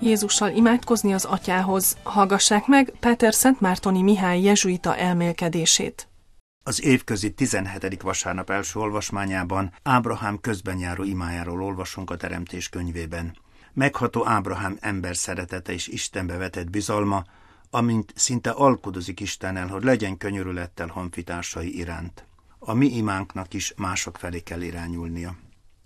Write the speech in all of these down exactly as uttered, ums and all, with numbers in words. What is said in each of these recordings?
Jézussal imádkozni az Atyához. Hallgassák meg Péter Szentmártoni Mihály jezsuita elmélkedését. Az évközi tizenhetedik vasárnap első olvasmányában Ábrahám közbenjáró imájáról olvasunk a Teremtés könyvében. Megható Ábrahám ember szeretete és Istenbe vetett bizalma, amint szinte alkudozik Istennel, hogy legyen könyörülettel honfitársai iránt. A mi imánknak is mások felé kell irányulnia.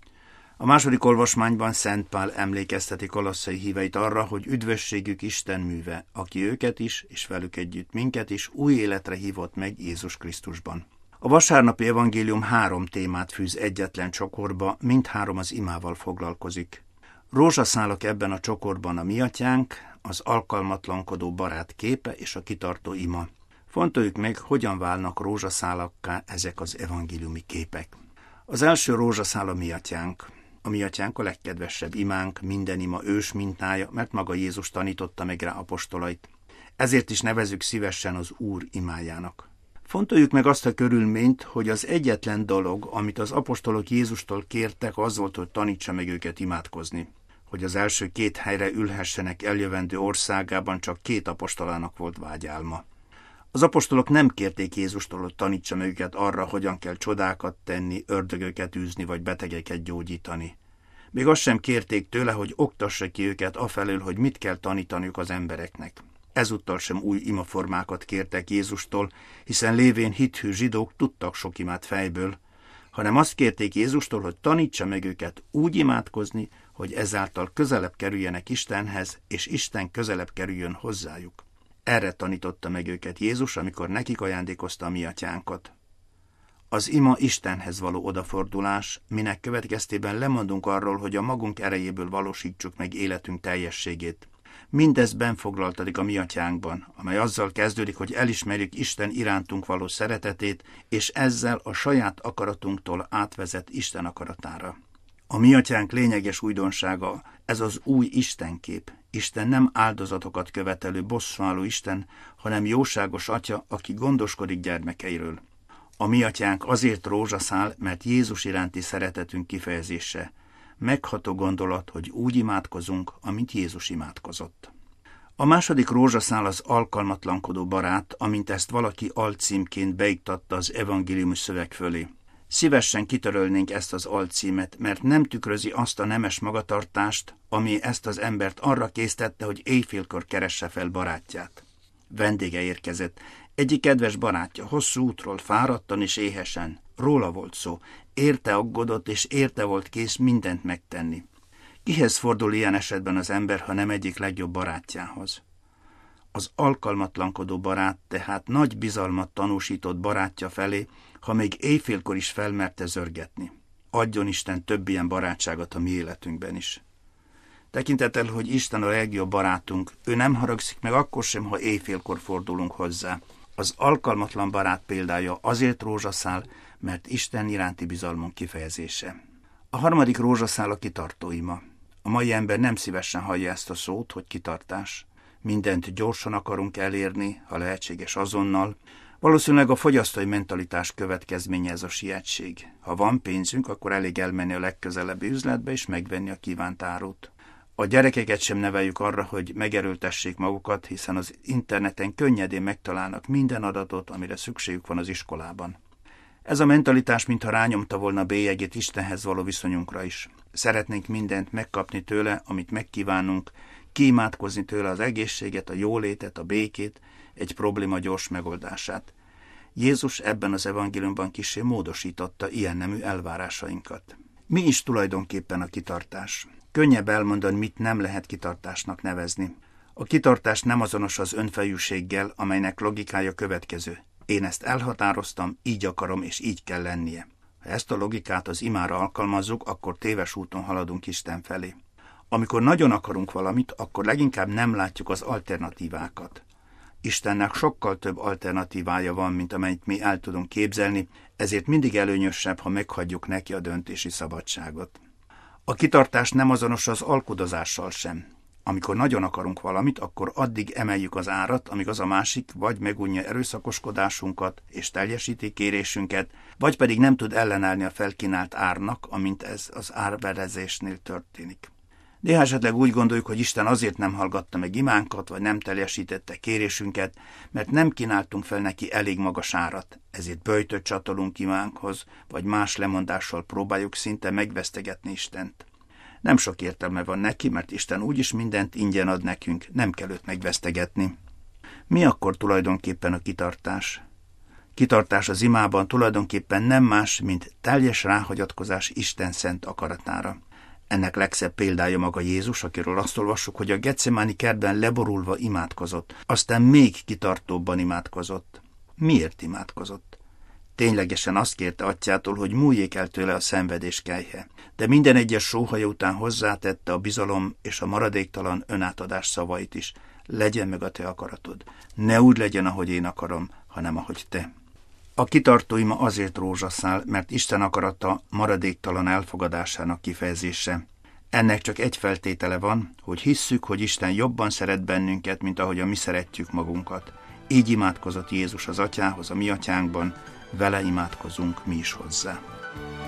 A második olvasmányban Szent Pál emlékezteti kolosszai híveit arra, hogy üdvösségük Isten műve, aki őket is, és velük együtt minket is új életre hívott meg Jézus Krisztusban. A vasárnapi evangélium három témát fűz egyetlen csokorba, mindhárom az imával foglalkozik. Rózsaszálak ebben a csokorban a mi atyánk, az alkalmatlankodó barát képe és a kitartó ima. Fontoljuk meg, hogyan válnak rózsaszálakká ezek az evangéliumi képek. Az első rózsaszál a mi atyánk. A mi atyánk a legkedvesebb imánk, minden ima ős mintája, mert maga Jézus tanította meg rá apostolait. Ezért is nevezzük szívesen az Úr imájának. Fontoljuk meg azt a körülményt, hogy az egyetlen dolog, amit az apostolok Jézustól kértek, az volt, hogy tanítsa meg őket imádkozni. Hogy az első két helyre ülhessenek eljövendő országában, csak két apostolának volt vágyálma. Az apostolok nem kérték Jézustól, hogy tanítsa meg őket arra, hogyan kell csodákat tenni, ördögöket űzni vagy betegeket gyógyítani. Még azt sem kérték tőle, hogy oktassa ki őket afelől, hogy mit kell tanítaniuk az embereknek. Ezúttal sem új imaformákat kértek Jézustól, hiszen lévén hithű zsidók tudtak sok imát fejből, hanem azt kérték Jézustól, hogy tanítsa meg őket úgy imádkozni, hogy ezáltal közelebb kerüljenek Istenhez, és Isten közelebb kerüljön hozzájuk. Erre tanította meg őket Jézus, amikor nekik ajándékozta a mi atyánkat. Az ima Istenhez való odafordulás, minek következtében lemondunk arról, hogy a magunk erejéből valósítsuk meg életünk teljességét. Mindez benfoglaltatik a mi atyánkban, amely azzal kezdődik, hogy elismerjük Isten irántunk való szeretetét, és ezzel a saját akaratunktól átvezet Isten akaratára. A mi atyánk lényeges újdonsága, ez az új Istenkép. Isten nem áldozatokat követelő bosszúálló Isten, hanem jóságos atya, aki gondoskodik gyermekeiről. A mi atyánk azért rózsaszál, mert Jézus iránti szeretetünk kifejezése. Megható gondolat, hogy úgy imádkozunk, amint Jézus imádkozott. A második rózsaszál az alkalmatlankodó barát, amint ezt valaki alcímként beiktatta az evangéliumi szöveg fölé. Szívesen kitörölnénk ezt az alcímet, mert nem tükrözi azt a nemes magatartást, ami ezt az embert arra késztette, hogy éjfélkor keresse fel barátját. Vendége érkezett. Egyik kedves barátja, hosszú útról, fáradtan és éhesen. Róla volt szó. Érte aggódott, és érte volt kész mindent megtenni. Kihez fordul ilyen esetben az ember, ha nem egyik legjobb barátjához? Az alkalmatlankodó barát tehát nagy bizalmat tanúsított barátja felé, ha még éjfélkor is felmerte zörgetni. Adjon Isten több ilyen barátságot a mi életünkben is. Tekintettel, hogy Isten a legjobb barátunk, ő nem haragszik meg akkor sem, ha éjfélkor fordulunk hozzá. Az alkalmatlan barát példája azért rózsaszál, mert Isten iránti bizalmunk kifejezése. A harmadik rózsaszál a kitartó ima. A mai ember nem szívesen hallja ezt a szót, hogy kitartás. Mindent gyorsan akarunk elérni, ha lehetséges azonnal. Valószínűleg a fogyasztói mentalitás következménye ez a sietség. Ha van pénzünk, akkor elég elmenni a legközelebbi üzletbe és megvenni a kívánt árut. A gyerekeket sem neveljük arra, hogy megerőltessék magukat, hiszen az interneten könnyedén megtalálnak minden adatot, amire szükségük van az iskolában. Ez a mentalitás mintha rányomta volna bélyegét Istenhez való viszonyunkra is. Szeretnénk mindent megkapni tőle, amit megkívánunk, kiimádkozni tőle az egészséget, a jólétet, a békét, egy probléma gyors megoldását. Jézus ebben az evangéliumban kissé módosította ilyen nemű elvárásainkat. Mi is tulajdonképpen a kitartás? Könnyebb elmondani, mit nem lehet kitartásnak nevezni. A kitartás nem azonos az önfejűséggel, amelynek logikája következő. Én ezt elhatároztam, így akarom és így kell lennie. Ha ezt a logikát az imára alkalmazzuk, akkor téves úton haladunk Isten felé. Amikor nagyon akarunk valamit, akkor leginkább nem látjuk az alternatívákat. Istennek sokkal több alternatívája van, mint amennyit mi el tudunk képzelni, ezért mindig előnyösebb, ha meghagyjuk neki a döntési szabadságot. A kitartás nem azonos az alkudozással sem. Amikor nagyon akarunk valamit, akkor addig emeljük az árat, amíg az a másik vagy megunja erőszakoskodásunkat és teljesíti kérésünket, vagy pedig nem tud ellenállni a felkínált árnak, amint ez az árverezésnél történik. Néha esetleg úgy gondoljuk, hogy Isten azért nem hallgatta meg imánkat, vagy nem teljesítette kérésünket, mert nem kínáltunk fel neki elég magas árat, ezért böjtöt csatolunk imánkhoz, vagy más lemondással próbáljuk szinte megvesztegetni Istent. Nem sok értelme van neki, mert Isten úgyis mindent ingyen ad nekünk, nem kell őt megvesztegetni. Mi akkor tulajdonképpen a kitartás? Kitartás az imában tulajdonképpen nem más, mint teljes ráhagyatkozás Isten szent akaratára. Ennek legszebb példája maga Jézus, akiről azt olvassuk, hogy a Getsemáni kertben leborulva imádkozott, aztán még kitartóbban imádkozott. Miért imádkozott? Ténylegesen azt kérte atyától, hogy múljék el tőle a szenvedés kelyhe, de minden egyes sóhaja után hozzátette a bizalom és a maradéktalan önátadás szavait is. Legyen meg a te akaratod. Ne úgy legyen, ahogy én akarom, hanem ahogy te. A kitartó ima azért rózsaszál, mert Isten akarata maradéktalan elfogadásának kifejezése. Ennek csak egy feltétele van, hogy hisszük, hogy Isten jobban szeret bennünket, mint ahogyan mi szeretjük magunkat. Így imádkozott Jézus az atyához, a mi atyánkban, vele imádkozunk mi is hozzá.